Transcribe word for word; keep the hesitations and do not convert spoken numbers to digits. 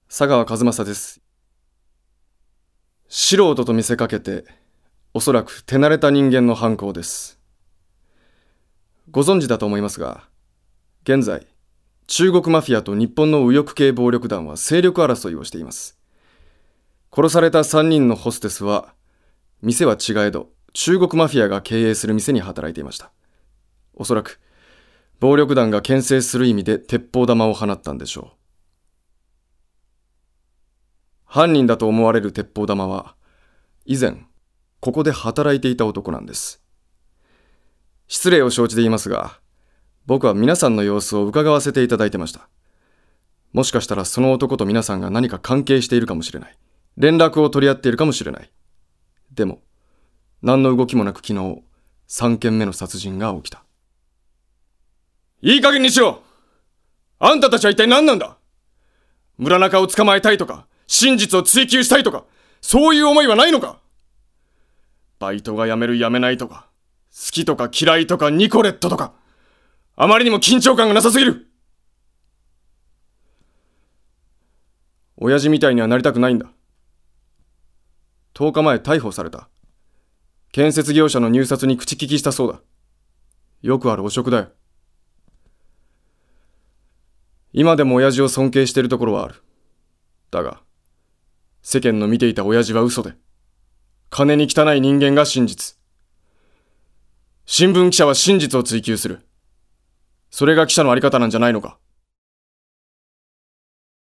佐川一正です。素人と見せかけて、おそらく手慣れた人間の犯行です。ご存知だと思いますが、現在、中国マフィアと日本の右翼系暴力団は勢力争いをしています。殺されたさんにんのホステスは、店は違えど、中国マフィアが経営する店に働いていました。おそらく、暴力団が牽制する意味で鉄砲玉を放ったんでしょう。犯人だと思われる鉄砲玉は、以前、ここで働いていた男なんです。失礼を承知で言いますが、僕は皆さんの様子を伺わせていただいてました。もしかしたらその男と皆さんが何か関係しているかもしれない。連絡を取り合っているかもしれない。でも、何の動きもなく昨日、三件目の殺人が起きた。いい加減にしろ！あんたたちは一体何なんだ？村中を捕まえたいとか、真実を追求したいとか、そういう思いはないのか？バイトが辞める辞めないとか、好きとか嫌いとかニコレットとか、あまりにも緊張感がなさすぎる。親父みたいにはなりたくないんだ。とおかまえ逮捕された。建設業者の入札に口利きしたそうだ。よくある汚職だよ。今でも親父を尊敬しているところはある。だが、世間の見ていた親父は嘘で、金に汚い人間が真実。新聞記者は真実を追求する。それが記者のあり方なんじゃないのか。